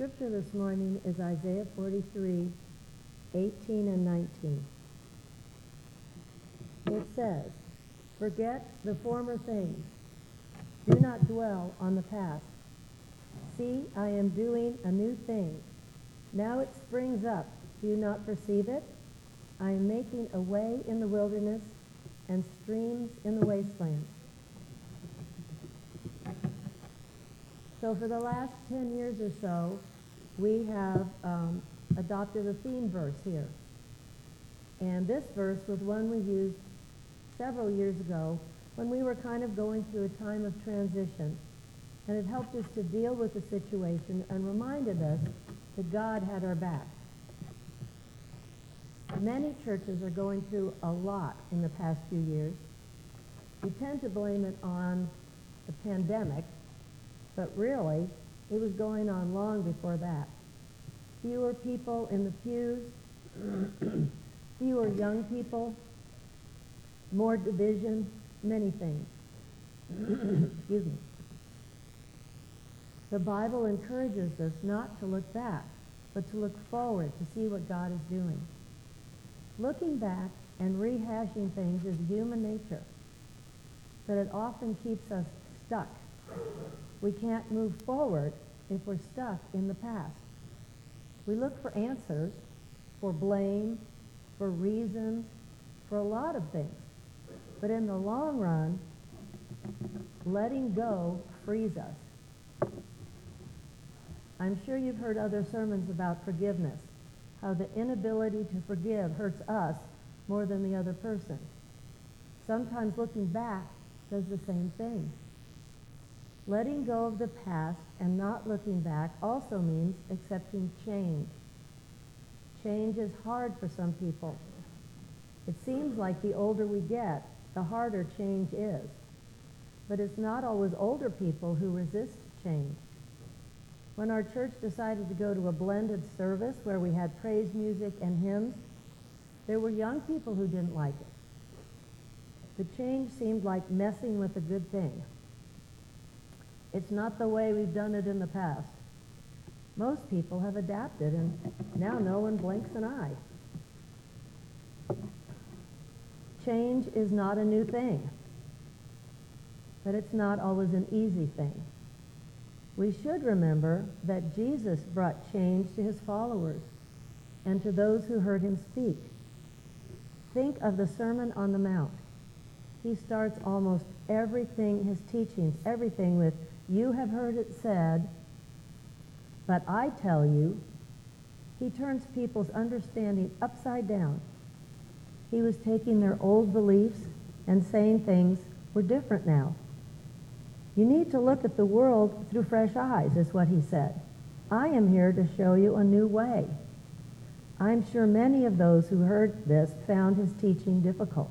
scripture this morning is Isaiah 43, 18 and 19. It says, "Forget the former things. Do not dwell on the past. See, I am doing a new thing. Now it springs up. Do you not perceive it? I am making a way in the wilderness and streams in the wasteland." So for the last 10 years or so, we have adopted a theme verse here. And this verse was one we used several years ago when we were kind of going through a time of transition. And it helped us to deal with the situation and reminded us that God had our back. Many churches are going through a lot in the past few years. We tend to blame it on the pandemic, but really, it was going on long before that. Fewer people in the pews, fewer young people, more division, many things. Excuse me. The Bible encourages us not to look back, but to look forward to see what God is doing. Looking back and rehashing things is human nature, but it often keeps us stuck. We can't move forward if we're stuck in the past. We look for answers, for blame, for reasons, for a lot of things. But in the long run, letting go frees us. I'm sure you've heard other sermons about forgiveness, how the inability to forgive hurts us more than the other person. Sometimes looking back does the same thing. Letting go of the past and not looking back also means accepting change. Change is hard for some people. It seems like the older we get, the harder change is. But it's not always older people who resist change. When our church decided to go to a blended service where we had praise music and hymns, there were young people who didn't like it. The change seemed like messing with a good thing. It's not the way we've done it in the past. Most people have adapted, and now no one blinks an eye. Change is not a new thing, but it's not always an easy thing. We should remember that Jesus brought change to his followers and to those who heard him speak. Think of the Sermon on the Mount. He starts almost everything, his teachings, everything with, "You have heard it said, but I tell you." He turns people's understanding upside down. He was taking their old beliefs and saying things were different now. You need to look at the world through fresh eyes, is what he said. I am here to show you a new way. I'm sure many of those who heard this found his teaching difficult.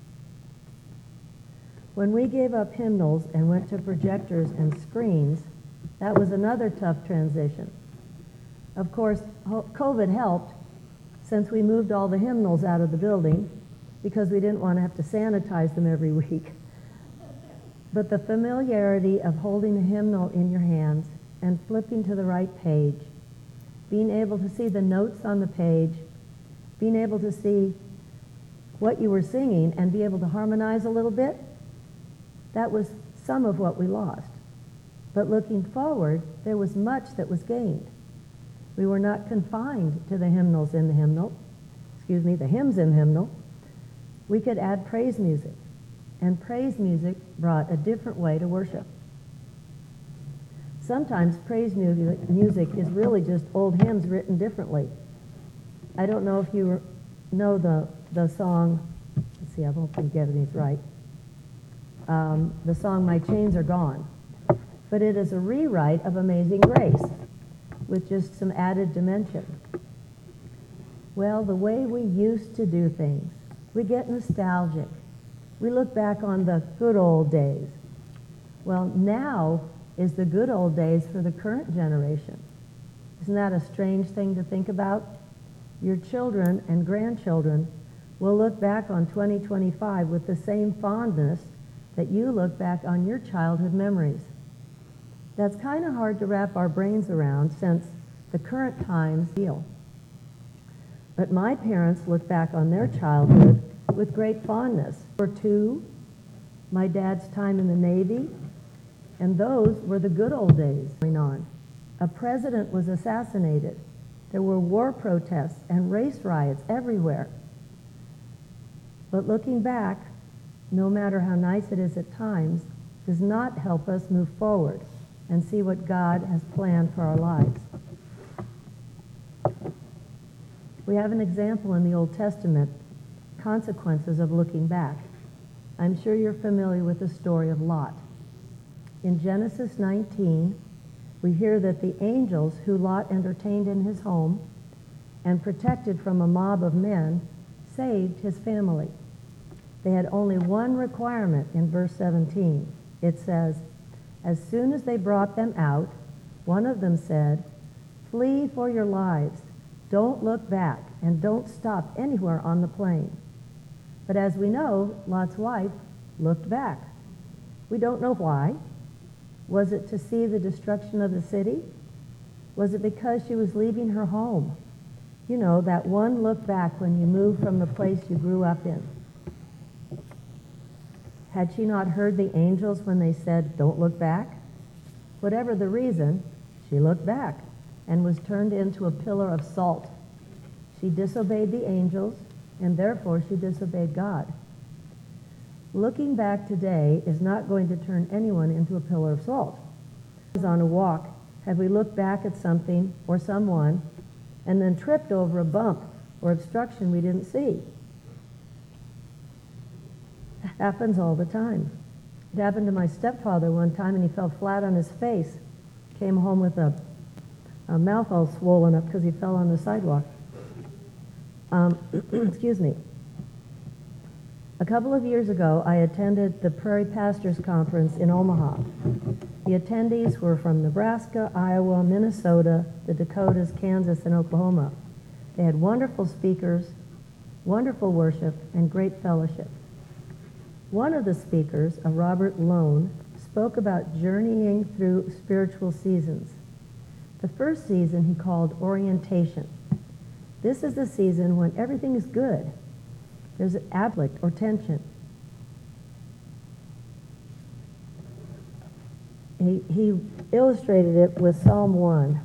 When we gave up hymnals and went to projectors and screens, that was another tough transition. Of course, COVID helped since we moved all the hymnals out of the building because we didn't want to have to sanitize them every week. But the familiarity of holding a hymnal in your hands and flipping to the right page, being able to see the notes on the page, being able to see what you were singing and be able to harmonize a little bit, that was some of what we lost. But looking forward, there was much that was gained. We were not confined to the hymnals in the hymnal, the hymns in the hymnal. We could add praise music, and praise music brought a different way to worship. Sometimes praise music is really just old hymns written differently. I don't know if you know the song, let's see, I won't be getting these right. The song, "My Chains Are Gone." But it is a rewrite of Amazing Grace with just some added dimension. Well, the way we used to do things, we get nostalgic. We look back on the good old days. Well, now is the good old days for the current generation. Isn't that a strange thing to think about? Your children and grandchildren will look back on 2025 with the same fondness that you look back on your childhood memories. That's kind of hard to wrap our brains around since the current times deal. But my parents look back on their childhood with great fondness. For two, my dad's time in the Navy, and those were the good old days going on. A president was assassinated. There were war protests and race riots everywhere. But looking back, no matter how nice it is at times, does not help us move forward and see what God has planned for our lives. We have an example in the Old Testament, consequences of looking back. I'm sure you're familiar with the story of Lot. In Genesis 19, we hear that the angels who Lot entertained in his home and protected from a mob of men saved his family. They had only one requirement in verse 17. It says, as soon as they brought them out, one of them said, flee for your lives. Don't look back and don't stop anywhere on the plain. But as we know, Lot's wife looked back. We don't know why. Was it to see the destruction of the city? Was it because she was leaving her home? You know, that one look back when you move from the place you grew up in. Had she not heard the angels when they said, don't look back? Whatever the reason, she looked back and was turned into a pillar of salt. She disobeyed the angels, and therefore she disobeyed God. Looking back today is not going to turn anyone into a pillar of salt. On a walk, have we looked back at something or someone and then tripped over a bump or obstruction we didn't see? It happens all the time. It happened to my stepfather one time, and he fell flat on his face. Came home with a mouth all swollen up because he fell on the sidewalk. Excuse me. A couple of years ago, I attended the Prairie Pastors Conference in Omaha. The attendees were from Nebraska, Iowa, Minnesota, the Dakotas, Kansas, and Oklahoma. They had wonderful speakers, wonderful worship, and great fellowship. One of the speakers, a Robert Lone, spoke about journeying through spiritual seasons. The first season he called orientation. This is the season when everything is good. There's an conflict or tension. He illustrated it with Psalm 1.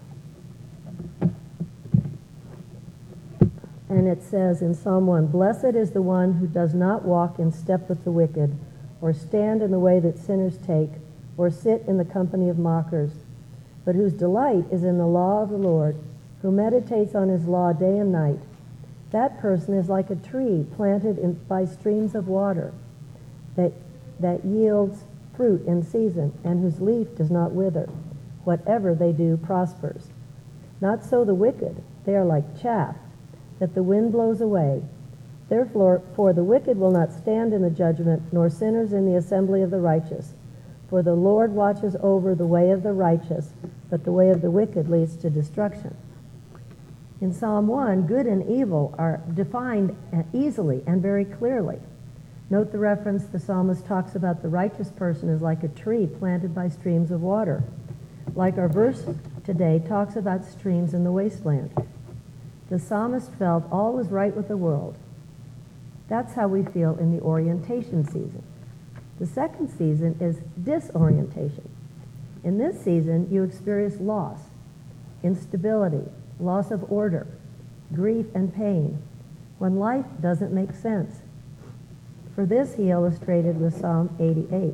And it says in Psalm 1, blessed is the one who does not walk in step with the wicked, or stand in the way that sinners take, or sit in the company of mockers, but whose delight is in the law of the Lord, who meditates on his law day and night. That person is like a tree planted by streams of water that yields fruit in season, and whose leaf does not wither. Whatever they do prospers. Not so the wicked. They are like chaff that the wind blows away. Therefore, for the wicked will not stand in the judgment, nor sinners in the assembly of the righteous. For the Lord watches over the way of the righteous, but the way of the wicked leads to destruction. In Psalm 1, good and evil are defined easily and very clearly. Note the reference the psalmist talks about the righteous person is like a tree planted by streams of water. Like our verse today talks about streams in the wasteland. The psalmist felt all was right with the world. That's how we feel in the orientation season. The second season is disorientation. In this season, you experience loss, instability, loss of order, grief and pain, when life doesn't make sense. For this, he illustrated with Psalm 88.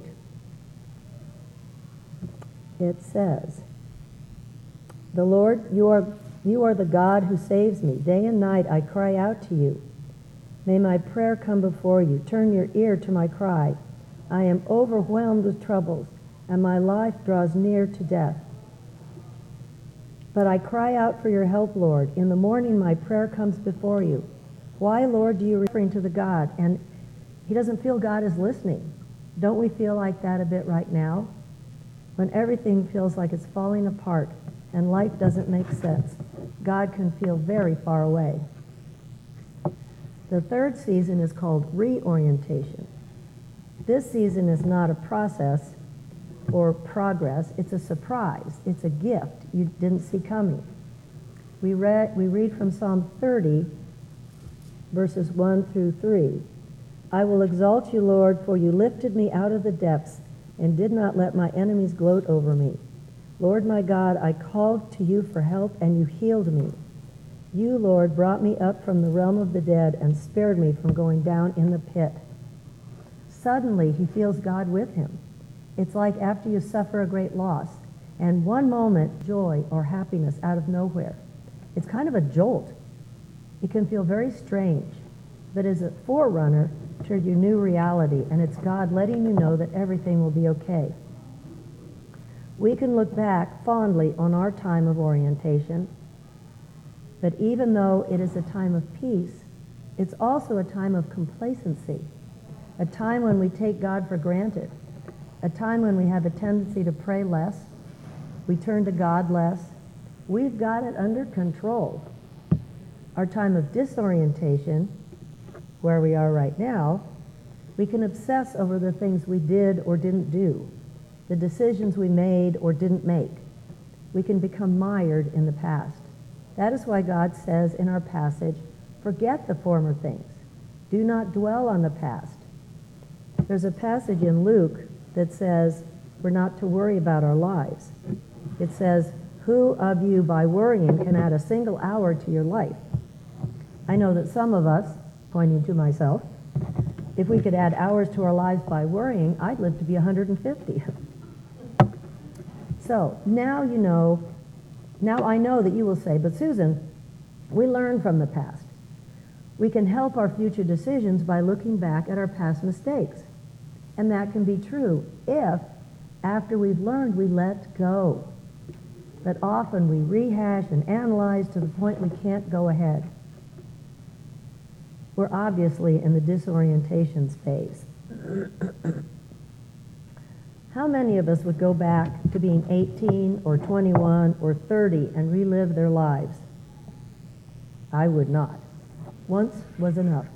It says, the Lord, you are the God who saves me. Day and night I cry out to you. May my prayer come before you. Turn your ear to my cry. I am overwhelmed with troubles, and my life draws near to death. But I cry out for your help, Lord. In the morning my prayer comes before you. Why, Lord, do you referring to the God? And he doesn't feel God is listening. Don't we feel like that a bit right now? When everything feels like it's falling apart and life doesn't make sense, God can feel very far away. The third season is called reorientation. This season is not a process or progress. It's a surprise. It's a gift you didn't see coming. We read from Psalm 30, verses 1 through 3. I will exalt you, Lord, for you lifted me out of the depths and did not let my enemies gloat over me. Lord my God, I called to you for help, and you healed me. You, Lord, brought me up from the realm of the dead and spared me from going down in the pit. Suddenly, he feels God with him. It's like after you suffer a great loss, and one moment, joy or happiness out of nowhere. It's kind of a jolt. It can feel very strange, but as a forerunner to your new reality, and it's God letting you know that everything will be okay. We can look back fondly on our time of orientation, but even though it is a time of peace, it's also a time of complacency, a time when we take God for granted, a time when we have a tendency to pray less, we turn to God less. We've got it under control. Our time of disorientation, where we are right now, we can obsess over the things we did or didn't do, the decisions we made or didn't make. We can become mired in the past. That is why God says in our passage, forget the former things. Do not dwell on the past. There's a passage in Luke that says we're not to worry about our lives. It says, who of you by worrying can add a single hour to your life? I know that some of us, pointing to myself, if we could add hours to our lives by worrying, I'd live to be 150. So now you know, now I know that you will say, but Susan, we learn from the past. We can help our future decisions by looking back at our past mistakes. And that can be true if, after we've learned, we let go. But often we rehash and analyze to the point we can't go ahead. We're obviously in the disorientation phase. How many of us would go back to being 18 or 21 or 30 and relive their lives? I would not. Once was enough.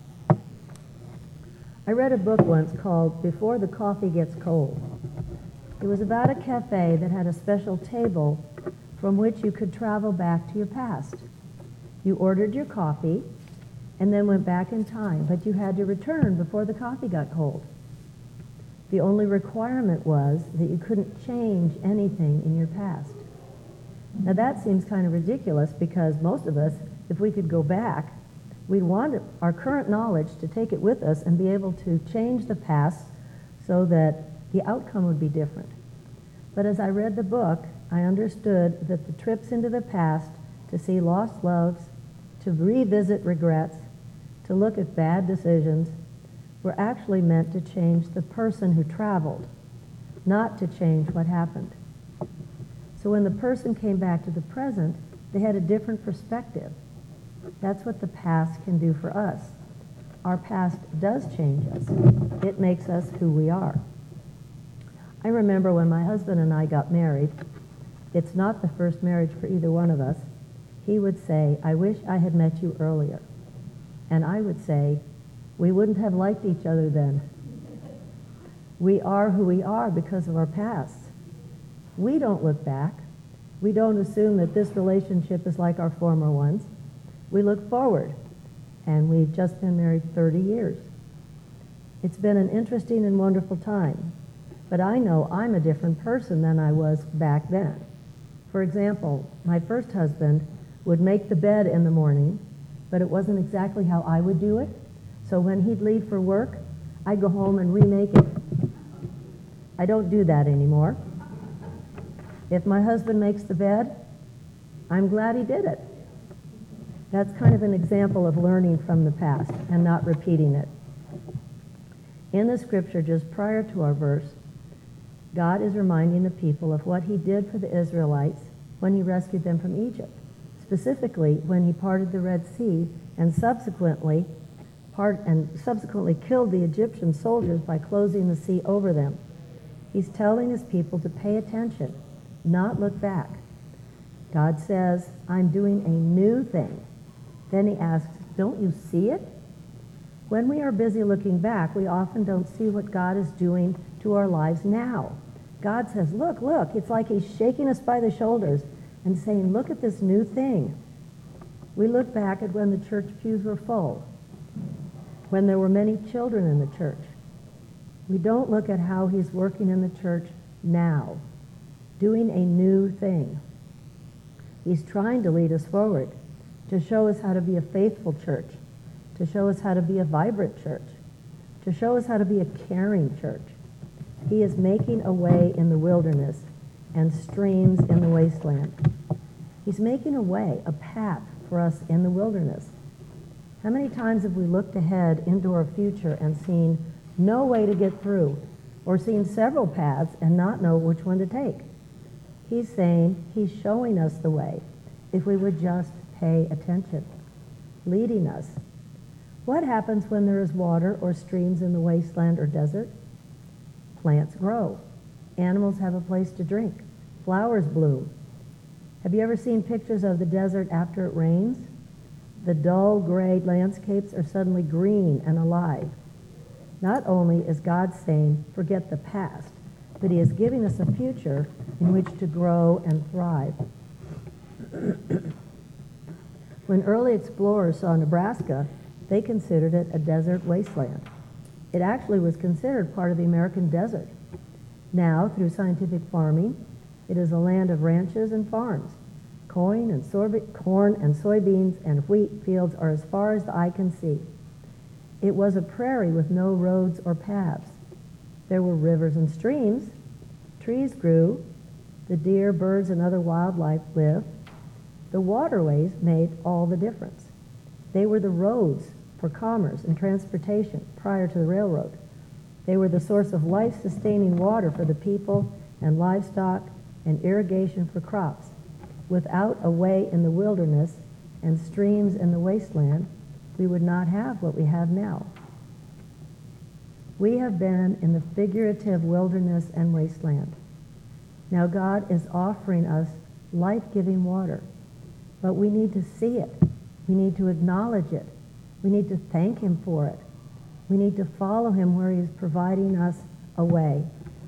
I read a book once called Before the Coffee Gets Cold. It was about a cafe that had a special table from which you could travel back to your past. You ordered your coffee and then went back in time, but you had to return before the coffee got cold. The only requirement was that you couldn't change anything in your past. Now that seems kind of ridiculous because most of us, if we could go back, we'd want our current knowledge to take it with us and be able to change the past so that the outcome would be different. But as I read the book, I understood that the trips into the past to see lost loves, to revisit regrets, to look at bad decisions, were actually meant to change the person who traveled, not to change what happened. So when the person came back to the present, they had a different perspective. That's what the past can do for us. Our past does change us. It makes us who we are. I remember when my husband and I got married, it's not the first marriage for either one of us, he would say, I wish I had met you earlier. And I would say, we wouldn't have liked each other then. We are who we are because of our past. We don't look back. We don't assume that this relationship is like our former ones. We look forward, and we've just been married 30 years. It's been an interesting and wonderful time, but I know I'm a different person than I was back then. For example, my first husband would make the bed in the morning, but it wasn't exactly how I would do it. So when he'd leave for work, I'd go home and remake it. I don't do that anymore. If my husband makes the bed, I'm glad he did it. That's kind of an example of learning from the past and not repeating it. In the scripture just prior to our verse, God is reminding the people of what he did for the Israelites when he rescued them from Egypt, specifically when he parted the Red Sea and subsequently killed the Egyptian soldiers by closing the sea over them. He's telling his people to pay attention, not look back. God says, I'm doing a new thing. Then he asks, don't you see it? When we are busy looking back, we often don't see what God is doing to our lives now. God says, look, it's like he's shaking us by the shoulders and saying, look at this new thing. We look back at when the church pews were full, when there were many children in the church. We don't look at how he's working in the church now, doing a new thing. He's trying to lead us forward, to show us how to be a faithful church, to show us how to be a vibrant church, to show us how to be a caring church. He is making a way in the wilderness and streams in the wasteland. He's making a way, a path for us in the wilderness. How many times have we looked ahead into our future and seen no way to get through, or seen several paths and not know which one to take? He's saying he's showing us the way if we would just pay attention, leading us. What happens when there is water or streams in the wasteland or desert? Plants grow. Animals have a place to drink. Flowers bloom. Have you ever seen pictures of the desert after it rains? The dull gray landscapes are suddenly green and alive. Not only is God saying, forget the past, but he is giving us a future in which to grow and thrive. When early explorers saw Nebraska, they considered it a desert wasteland. It actually was considered part of the American desert. Now, through scientific farming, it is a land of ranches and farms. Corn and soybeans and wheat fields are as far as the eye can see. It was a prairie with no roads or paths. There were rivers and streams. Trees grew. The deer, birds, and other wildlife lived. The waterways made all the difference. They were the roads for commerce and transportation prior to the railroad. They were the source of life-sustaining water for the people and livestock and irrigation for crops. Without a way in the wilderness and streams in the wasteland, we would not have what we have now. We have been in the figurative wilderness and wasteland. Now God is offering us life-giving water, but we need to see it. We need to acknowledge it. We need to thank him for it. We need to follow him where he is providing us a way.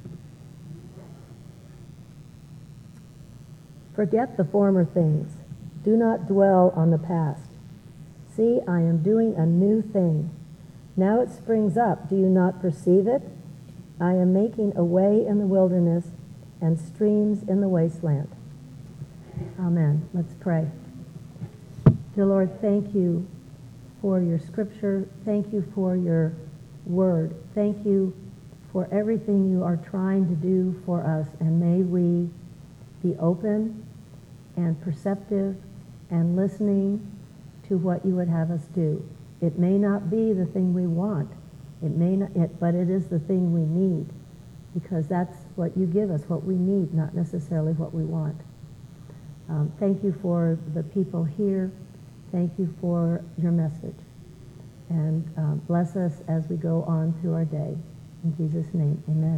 Forget the former things. Do not dwell on the past. See, I am doing a new thing. Now it springs up. Do you not perceive it? I am making a way in the wilderness and streams in the wasteland. Amen. Let's pray. Dear Lord, thank you for your scripture. Thank you for your word. Thank you for everything you are trying to do for us. And may we be open and perceptive and listening to what you would have us do. It may not be the thing we want, but it is the thing we need, because that's what you give us, what we need, not necessarily what we want. Thank you for the people here. Thank you for your message. And bless us as we go on through our day. In Jesus' name, amen.